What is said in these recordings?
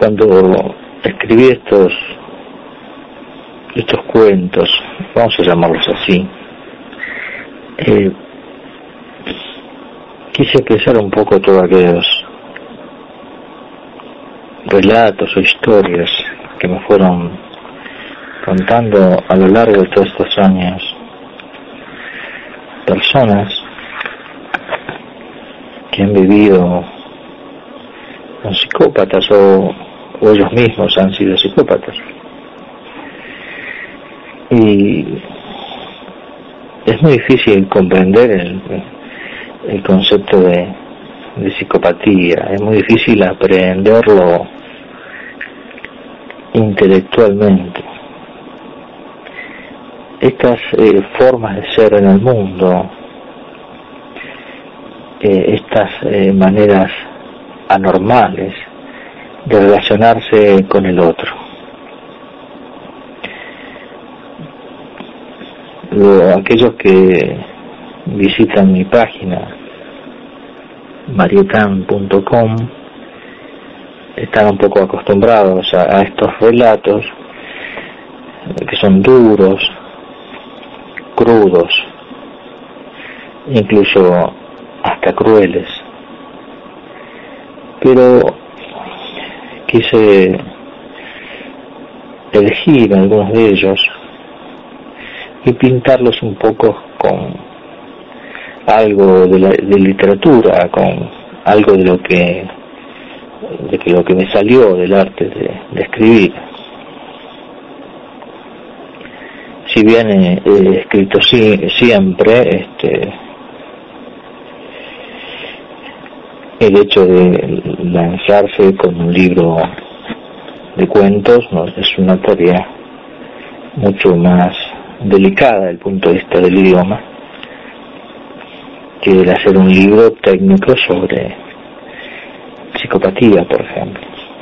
Cuando escribí estos cuentos, vamos a llamarlos así, quise expresar un poco todos aquellos relatos o historias que me fueron contando a lo largo de todos estos años personas que han vivido con psicópatas o ellos mismos han sido psicópatas. Y es muy difícil comprender el concepto de psicopatía, es muy difícil aprenderlo intelectualmente. Estas formas de ser en el mundo, estas maneras anormales de relacionarse con el otro. Aquellos que visitan mi página marietan.com están un poco acostumbrados a estos relatos que son duros, crudos, incluso hasta crueles, pero quise elegir algunos de ellos y pintarlos un poco con algo de literatura, con algo de lo que me salió del arte de escribir. Si bien he escrito siempre, el hecho de lanzarse con un libro de cuentos no es una tarea mucho más delicada desde el punto de vista del idioma que el hacer un libro técnico sobre psicopatía, por ejemplo.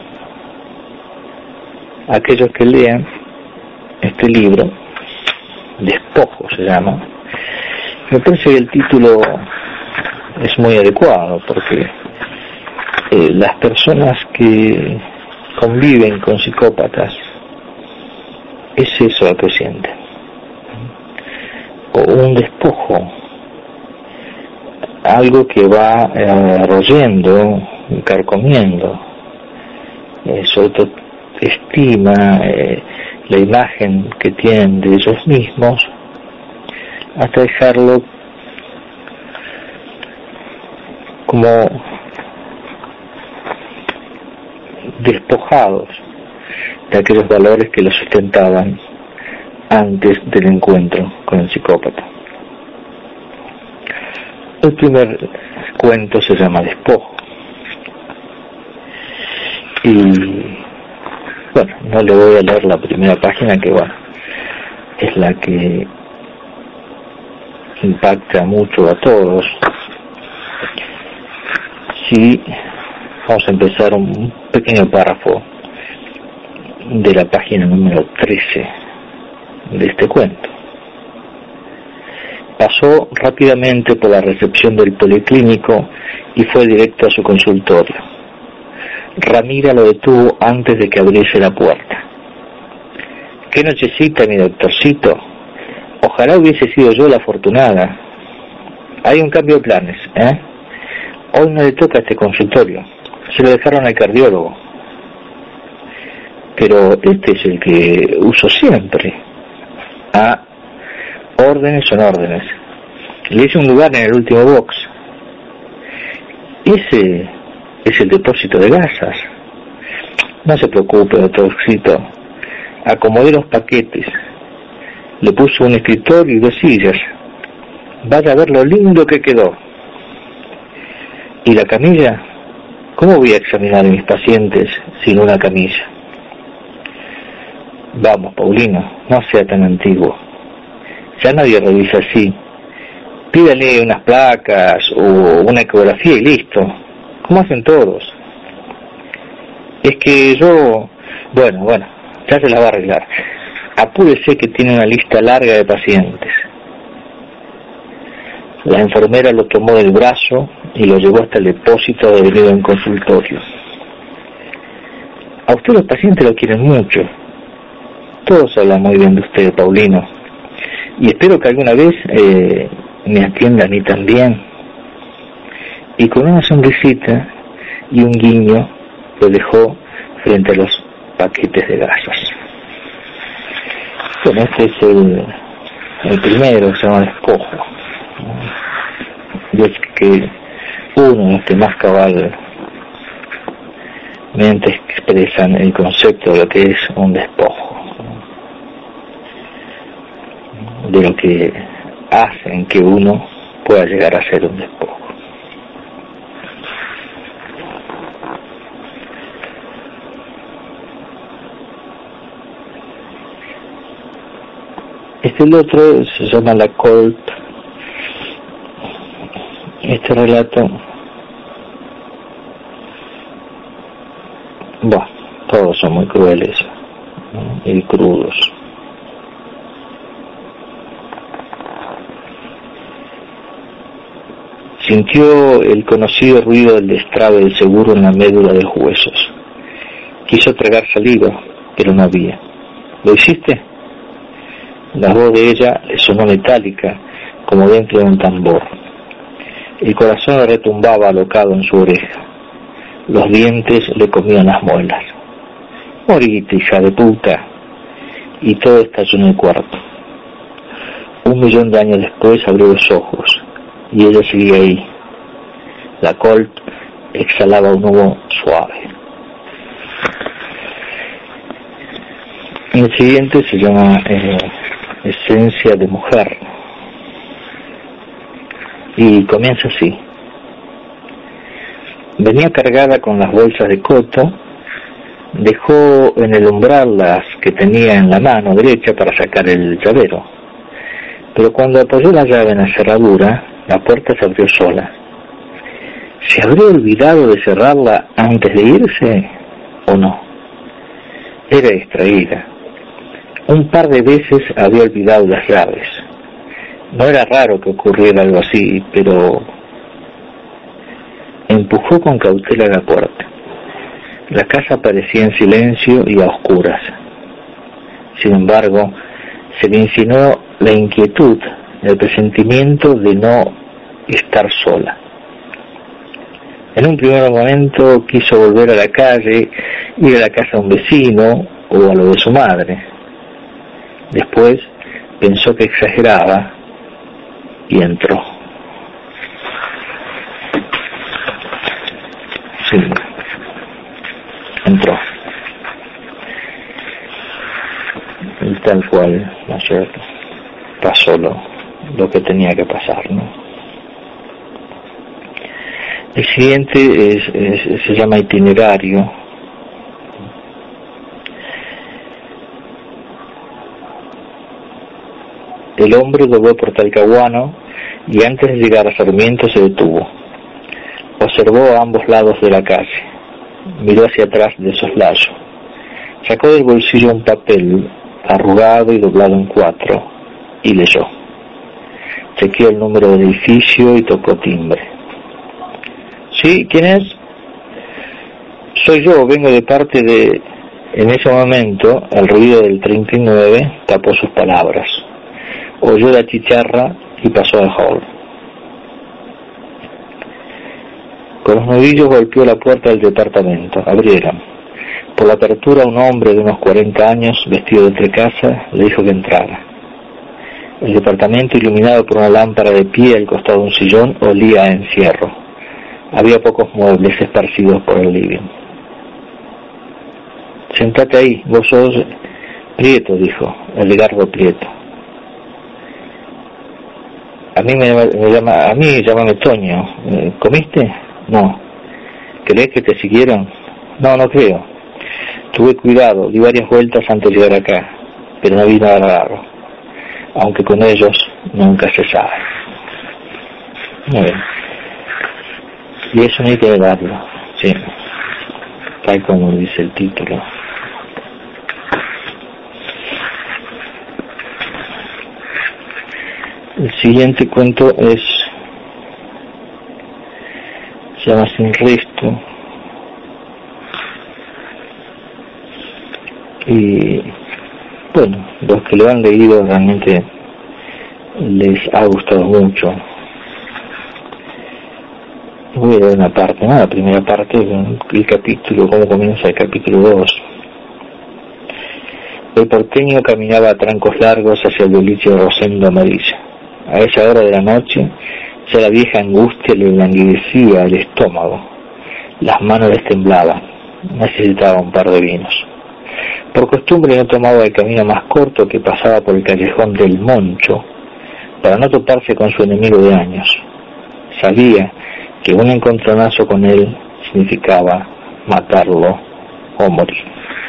Aquellos que lean este libro, Despojo se llama, me parece que el título es muy adecuado porque las personas que conviven con psicópatas es eso lo que sienten, o un despojo, algo que va royendo, carcomiendo su autoestima, la imagen que tienen de ellos mismos, hasta dejarlo como despojados de aquellos valores que los sustentaban antes del encuentro con el psicópata. El primer cuento se llama Despojo. Y bueno, no le voy a leer la primera página, que bueno, es la que impacta mucho a todos. Sí, vamos a empezar un pequeño párrafo de la página número 13 de este cuento. Pasó rápidamente por la recepción del policlínico y fue directo a su consultorio. Ramira lo detuvo antes de que abriese la puerta. ¿Qué necesita mi doctorcito? Ojalá hubiese sido yo la afortunada. Hay un cambio de planes, Hoy no le toca este consultorio. Se lo dejaron al cardiólogo. Pero este es el que uso siempre. Órdenes son órdenes. Le hice un lugar en el último box. Ese es el depósito de gasas. No se preocupe, doctorcito. Acomodé los paquetes. Le puse un escritorio y 2 sillas. Vaya a ver lo lindo que quedó. ¿Y la camilla? ¿Cómo voy a examinar a mis pacientes sin una camilla? Vamos, Paulino, no sea tan antiguo. Ya nadie revisa así. Pídale unas placas o una ecografía y listo. ¿Cómo hacen todos? Es que yo... Bueno, ya se la va a arreglar. Apúrese que tiene una lista larga de pacientes. La enfermera lo tomó del brazo y lo llevó hasta el depósito de venir en consultorio. A usted los pacientes lo quieren mucho. Todos hablan muy bien de usted, Paulino. Y espero que alguna vez me atienda a mí también. Y con una sonrisita y un guiño lo dejó frente a los paquetes de gasas. Bueno, este es el primero, se llama despojo. Y es que uno de los que más cabalmente expresan el concepto de lo que es un despojo, de lo que hacen que uno pueda llegar a ser un despojo. El otro se llama La Colt. Este relato, todos son muy crueles y crudos. Sintió el conocido ruido del destrabe del seguro en la médula de los huesos. Quiso tragar saliva, pero no había. ¿Lo hiciste? La voz de ella sonó metálica, como dentro de un tambor. El corazón le retumbaba alocado en su oreja. Los dientes le comían las muelas. Morite, hija de puta. Y todo estalló en el cuarto. 1.000.000 de años después abrió los ojos, y ella seguía ahí. La Colt exhalaba un humo suave. El siguiente se llama Esencia de Mujer. Y comienza así. Venía cargada con las bolsas de coto, dejó en el umbral las que tenía en la mano derecha para sacar el llavero. Pero cuando apoyó la llave en la cerradura, la puerta se abrió sola. ¿Se habría olvidado de cerrarla antes de irse o no? Era distraída. Un par de veces había olvidado las llaves. No era raro que ocurriera algo así, pero empujó con cautela la puerta. La casa parecía en silencio y a oscuras. Sin embargo, se le insinuó la inquietud, el presentimiento de no estar sola. En un primer momento quiso volver a la calle, ir a la casa de un vecino o a lo de su madre. Después pensó que exageraba y entró. Sí, entró. Y tal cual, ¿no es cierto? Pasó lo que tenía que pasar, ¿no? El siguiente se llama Itinerario. El hombre dobló por Talcahuano y antes de llegar a Sarmiento se detuvo. Observó a ambos lados de la calle. Miró hacia atrás de soslayo. Sacó del bolsillo un papel arrugado y doblado en 4 y leyó. Chequeó el número del edificio y tocó timbre. ¿Sí? ¿Quién es? Soy yo, vengo de parte de... En ese momento, el ruido del 39 tapó sus palabras. Oyó la chicharra y pasó al hall. Con los nudillos golpeó la puerta del departamento. Abrieron. Por la apertura, un hombre de unos 40 años, vestido de entrecasa, le dijo que entrara. El departamento, iluminado por una lámpara de pie al costado de un sillón, olía a encierro. Había pocos muebles esparcidos por el living. Sentate ahí, vos sos Prieto, dijo, Edgardo Prieto. A mí llámame Toño. ¿Comiste? No. ¿Crees que te siguieron? No, no creo. Tuve cuidado, di varias vueltas antes de llegar acá, pero no vi nada raro. Aunque con ellos nunca se sabe. Muy bien. Y eso no hay que darlo, sí, tal como dice el título. El siguiente cuento se llama Sin Resto. Y bueno, los que lo han leído realmente les ha gustado mucho. Voy a dar una parte, ¿no? La primera parte, el capítulo, cómo comienza el capítulo 2. El porteño caminaba a trancos largos hacia el boliche de Rosendo Amarilla. A esa hora de la noche, ya la vieja angustia le languidecía el estómago. Las manos les temblaban. Necesitaba un par de vinos. Por costumbre no tomaba el camino más corto, que pasaba por el callejón del Moncho, para no toparse con su enemigo de años. Sabía que un encontronazo con él significaba matarlo o morir.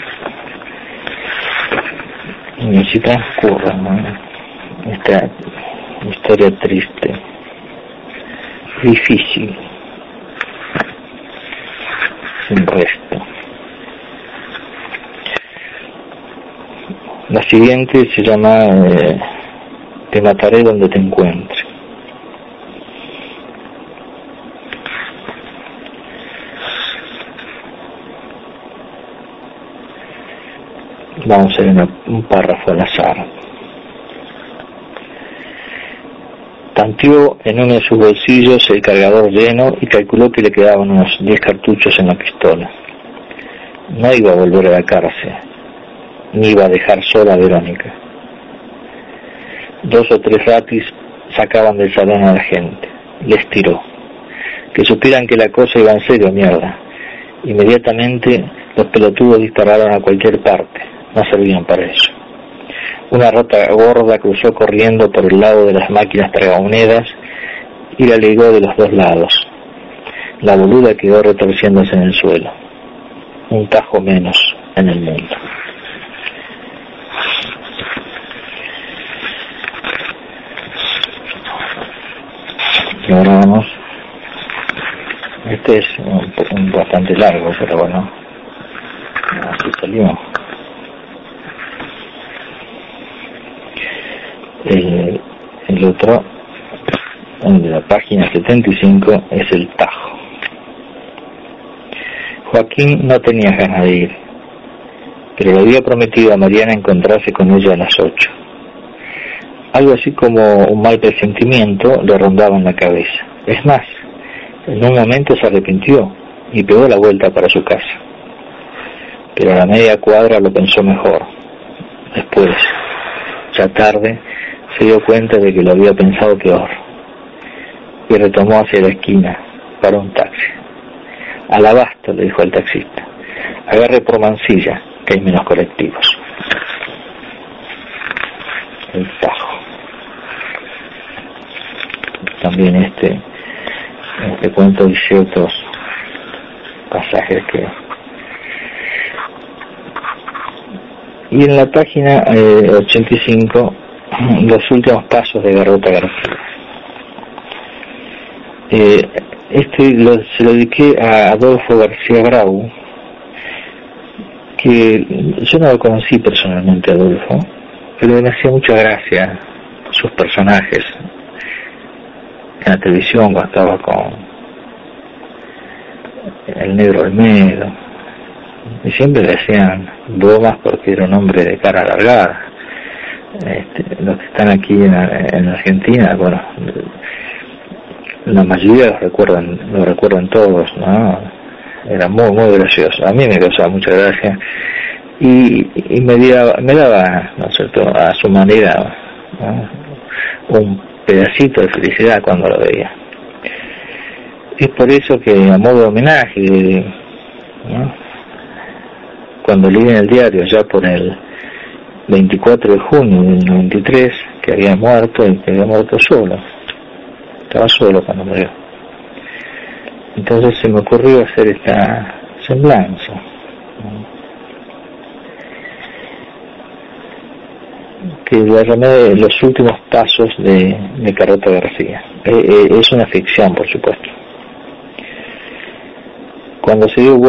Y así transcurre, ¿no? Esta historia triste, difícil, sin resto. La siguiente se llama Te mataré donde te encuentre. Vamos a ver un párrafo al azar. Tanteó en uno de sus bolsillos el cargador lleno y calculó que le quedaban unos 10 cartuchos en la pistola. No iba a volver a la cárcel, ni iba a dejar sola a Verónica. 2 o 3 ratis sacaban del salón a la gente. Les tiró. Que supieran que la cosa iba en serio, mierda. Inmediatamente los pelotudos dispararon a cualquier parte. No servían para eso. Una rata gorda cruzó corriendo por el lado de las máquinas tragamonedas y la ligó de los 2 lados. La boluda quedó retorciéndose en el suelo. Un tajo menos en el mundo. Y ahora vamos. Este es bastante largo, pero bueno, así salimos. El otro, el de la página 75, es el tajo. Joaquín no tenía ganas de ir, pero le había prometido a Mariana encontrarse con ella a las 8. Algo así como un mal presentimiento le rondaba en la cabeza. Es más, en un momento se arrepintió y pegó la vuelta para su casa. Pero a la media cuadra lo pensó mejor. Después, ya tarde, se dio cuenta de que lo había pensado peor y retomó hacia la esquina para un taxi. Al abasto, le dijo al taxista. Agarre por Mansilla, que hay menos colectivos. El tajo. También este cuento y ciertos pasajes que... Y en la página 85, los últimos pasos de Garrota García. Se lo dediqué a Adolfo García Grau, que yo no lo conocí personalmente a Adolfo, pero me hacía mucha gracia sus personajes en la televisión cuando estaba con el Negro Olmedo, y siempre le hacían bromas porque era un hombre de cara alargada. Los que están aquí en Argentina, bueno, la mayoría lo recuerdan todos, ¿no? Era muy, muy gracioso. A mí me causaba mucha gracia y me daba, ¿no es cierto?, a su manera, ¿no?, un pedacito de felicidad cuando lo veía. Es por eso que, a modo de homenaje, ¿no?, cuando leí en el diario ya por el 24 de junio del 93 que había muerto y que había muerto solo, estaba solo cuando murió, entonces se me ocurrió hacer esta semblanza, que derramé los últimos pasos de Garrota García. Es una ficción, por supuesto. Cuando se dio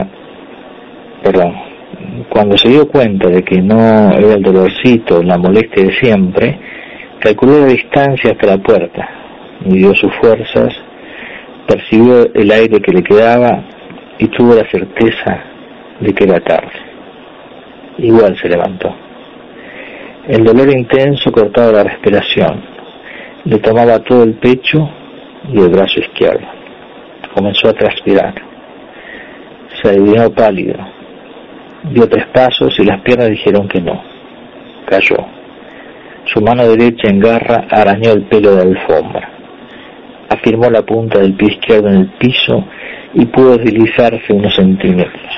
cuenta de que no era el dolorcito, la molestia de siempre, calculó la distancia hasta la puerta, midió sus fuerzas, percibió el aire que le quedaba y tuvo la certeza de que era tarde. Igual se levantó. El dolor intenso cortaba la respiración. Le tomaba todo el pecho y el brazo izquierdo. Comenzó a transpirar. Se adivinó pálido. Dio 3 pasos y las piernas dijeron que no. Cayó. Su mano derecha en garra arañó el pelo de la alfombra. Afirmó la punta del pie izquierdo en el piso y pudo deslizarse unos centímetros.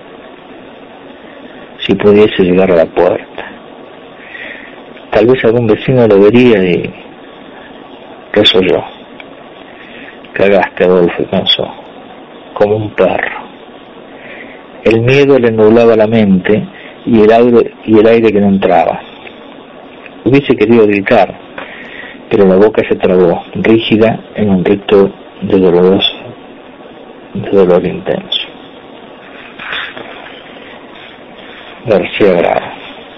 Si pudiese llegar a la puerta. Tal vez algún vecino lo vería y resolló. Cagaste, Adolfo, pensó, como un perro. El miedo le nublaba la mente y el aire que no entraba. Hubiese querido gritar, pero la boca se trabó, rígida en un rito de dolor intenso. García Bravo.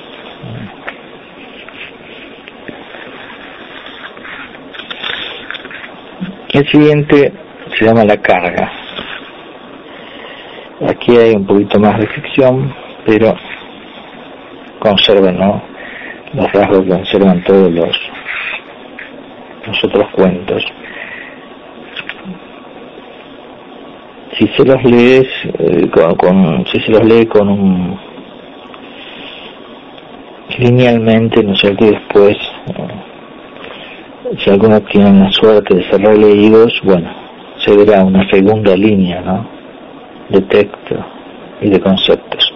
El siguiente se llama La carga. Aquí hay un poquito más de ficción, pero conservan, ¿no?, los rasgos que conservan todos los otros cuentos. Si se los lees si se los lee con un linealmente, ¿no es cierto? Y después, si algunos tienen la suerte de ser releídos, bueno, se verá una segunda línea, ¿no?, de texto y de conceptos.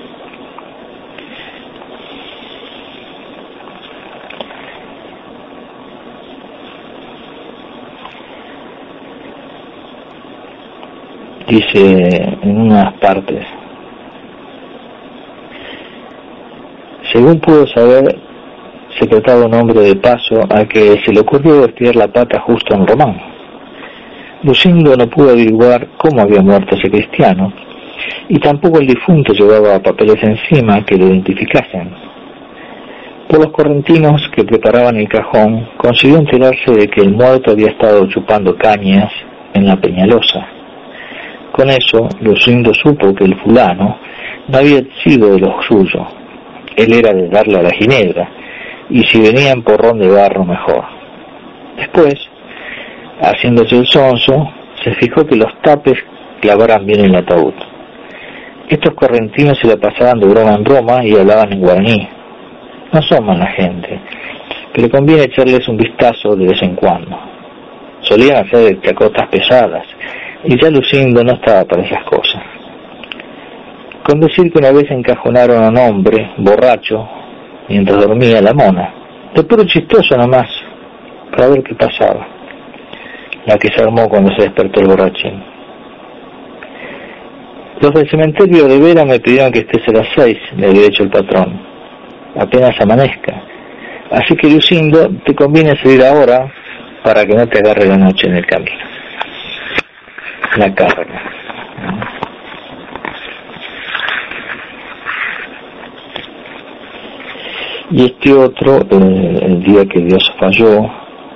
Dice en unas partes: según pudo saber, se trataba de un hombre de paso a que se le ocurrió estirar la pata justo en Román. Lucindo no pudo averiguar cómo había muerto ese cristiano, y tampoco el difunto llevaba papeles encima que lo identificasen. Por los correntinos que preparaban el cajón, consiguió enterarse de que el muerto había estado chupando cañas en la Peñalosa. Con eso, Lucindo supo que el fulano no había sido de los suyos. Él era de darle a la ginebra, y si venía en porrón de barro, mejor. Después, haciéndose el sonso, se fijó que los tapes clavaran bien el ataúd. Estos correntinos se la pasaban de broma en broma y hablaban en guaraní. No son mala gente, pero conviene echarles un vistazo de vez en cuando. Solían hacer chacotas pesadas, y ya Lucindo no estaba para esas cosas. Con decir que una vez encajonaron a un hombre, borracho, mientras dormía la mona, de puro chistoso nomás, para ver qué pasaba, la que se armó cuando se despertó el borrachín. Los del cementerio de Vera me pidieron que estés a las 6, le había dicho el patrón, apenas amanezca. Así que, Lucindo, te conviene salir ahora para que no te agarre la noche en el camino. La carga. Y este otro, el día que Dios falló,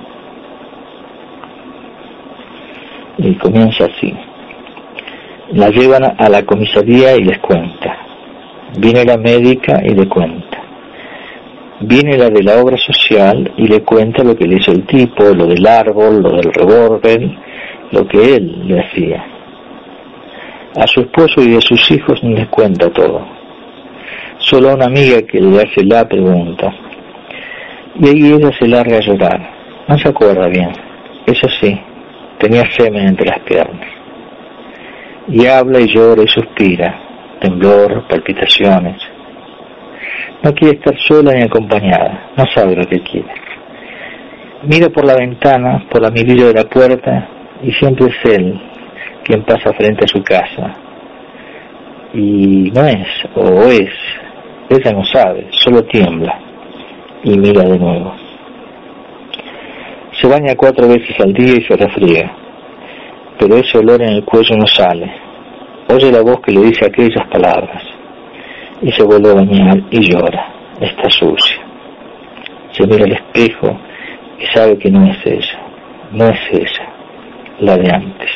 y comienza así. La llevan a la comisaría y les cuenta. Viene la médica y le cuenta. Viene la de la obra social y le cuenta lo que le hizo el tipo, lo del árbol, lo del revólver, lo que él le hacía. A su esposo y a sus hijos no les cuenta todo. Solo a una amiga que le hace la pregunta. Y ahí ella se larga a llorar. No se acuerda bien. Eso sí, tenía semen entre las piernas. Y habla y llora y suspira. Temblor, palpitaciones. No quiere estar sola ni acompañada. No sabe lo que quiere. Mira por la ventana, por la mirilla de la puerta, y siempre es él quien pasa frente a su casa. Y no es, o es, ella no sabe, solo tiembla y mira de nuevo. Se baña 4 veces al día y se refriega, pero ese olor en el cuello no sale. Oye la voz que le dice aquellas palabras y se vuelve a bañar y llora. Está sucia. Se mira al espejo y sabe que no es ella, no es ella, la de antes.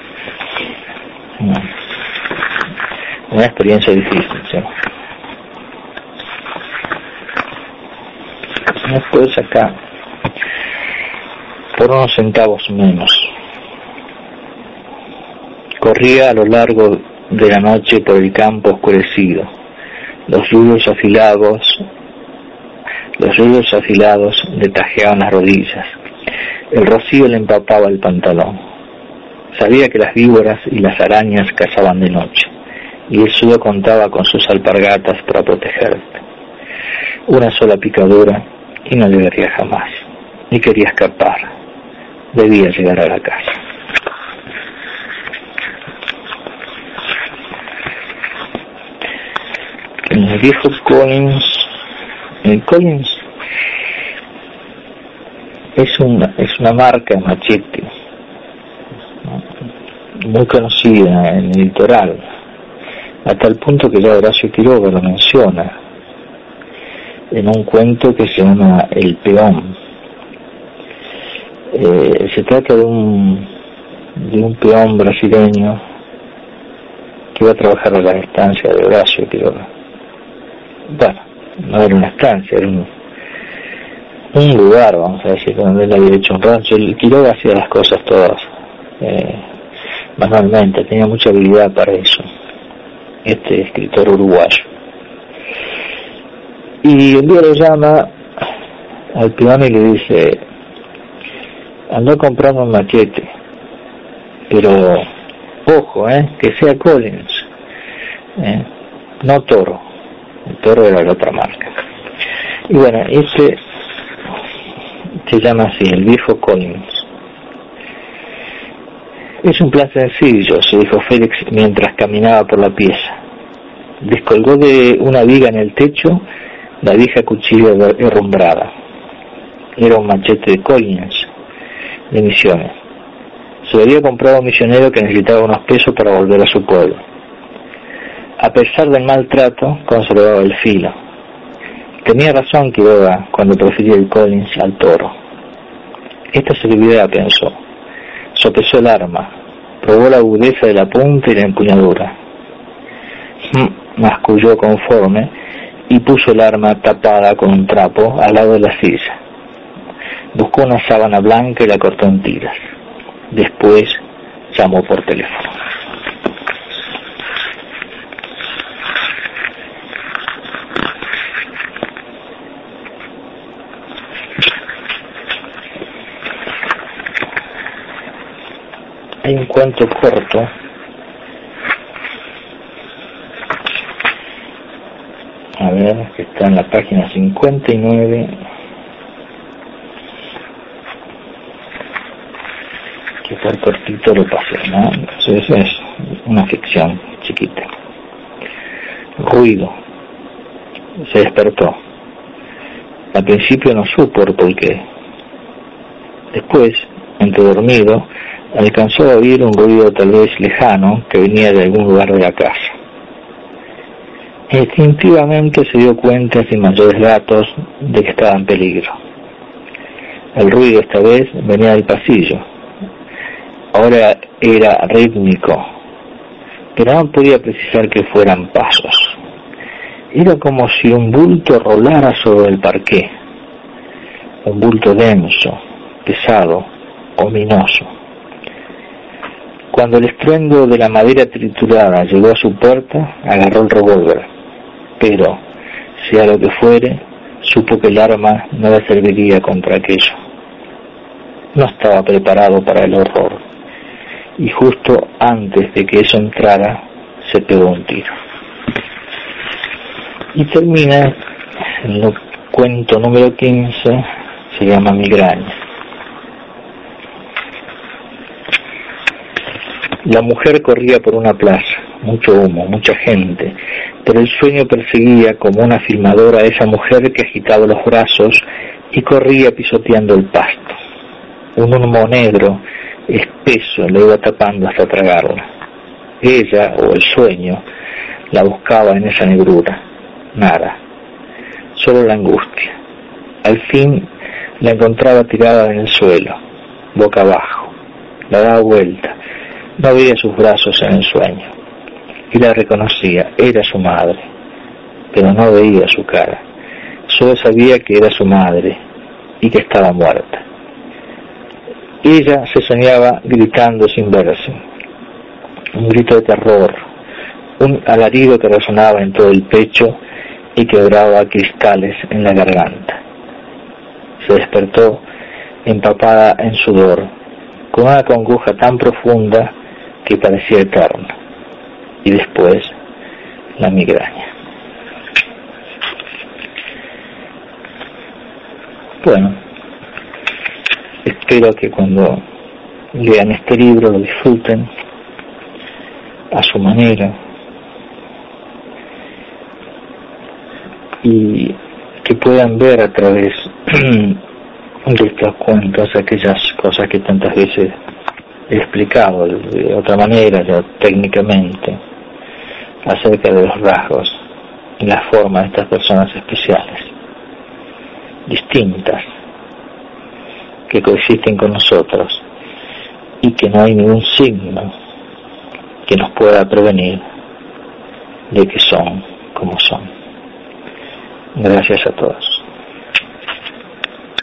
Una experiencia difícil, ¿sí? Después acá, por unos centavos menos. Corría a lo largo de la noche por el campo oscurecido. Los rudos afilados le tajeaban las rodillas. El rocío le empapaba el pantalón. Sabía que las víboras y las arañas cazaban de noche, y el suyo contaba con sus alpargatas para protegerte. Una sola picadura y no llegaría jamás. Y quería escapar. Debía llegar a la casa. El viejo Collins, es una marca de machete muy conocida en el litoral, a tal punto que ya Horacio Quiroga lo menciona en un cuento que se llama El Peón. Se trata de un peón brasileño que iba a trabajar a la estancia de Horacio Quiroga. Bueno, no era una estancia, era un lugar, vamos a decir, donde él había hecho un rancho. El Quiroga hacía las cosas todas manualmente, tenía mucha habilidad para eso, este escritor uruguayo. Y un día lo llama al peón y le dice: ando a comprar un machete, pero ojo, que sea Collins, no Toro. El Toro era la otra marca. Y bueno, ese se llama así, el viejo Collins. Es un plan sencillo, se dijo Félix mientras caminaba por la pieza. Descolgó de una viga en el techo la vieja cuchilla herrumbrada. Era un machete de Collins, de Misiones. Se lo había comprado a un misionero que necesitaba unos pesos para volver a su pueblo. A pesar del maltrato, conservaba el filo. Tenía razón Quiroga cuando prefería el Collins al Toro. Esta servirá, pensó. Sopesó el arma, probó la agudeza de la punta y la empuñadura. Masculló conforme y puso el arma tapada con un trapo al lado de la silla. Buscó una sábana blanca y la cortó en tiras. Después llamó por teléfono. Hay un cuento corto que está en la página 59, que por cortito lo pasé, ¿no? Entonces es una ficción chiquita. Ruido. Se despertó. Al principio no supo por qué. Después, entre dormido, alcanzó a oír un ruido tal vez lejano que venía de algún lugar de la casa. Instintivamente se dio cuenta, sin mayores datos, de que estaba en peligro. El ruido esta vez venía del pasillo. Ahora era rítmico, pero no podía precisar que fueran pasos. Era como si un bulto rolara sobre el parqué, un bulto denso, pesado, ominoso. Cuando el estruendo de la madera triturada llegó a su puerta, agarró el revólver. Pero, sea lo que fuere, supo que el arma no le serviría contra aquello. No estaba preparado para el horror, y justo antes de que eso entrara, se pegó un tiro. Y termina en el cuento número 15, se llama Migraña. La mujer corría por una plaza, mucho humo, mucha gente, pero el sueño perseguía como una filmadora a esa mujer que agitaba los brazos y corría pisoteando el pasto. Un humo negro, espeso, le iba tapando hasta tragarla. Ella, o el sueño, la buscaba en esa negrura. Nada, solo la angustia. Al fin la encontraba tirada en el suelo, boca abajo. La daba vuelta. No veía sus brazos en el sueño. Y la reconocía, era su madre, pero no veía su cara. solo sabía que era su madre y que estaba muerta. Ella se soñaba gritando sin verse, un grito de terror, un alarido que resonaba en todo el pecho y quebraba cristales en la garganta. Se despertó empapada en sudor, con una congoja tan profunda que parecía eterna, y después la migraña. Bueno, espero que cuando lean este libro lo disfruten a su manera y que puedan ver a través de estos cuentos aquellas cosas que tantas veces he explicado de otra manera, ya técnicamente, acerca de los rasgos y la forma de estas personas especiales, distintas, que coexisten con nosotros y que no hay ningún signo que nos pueda prevenir de que son como son. Gracias a todos.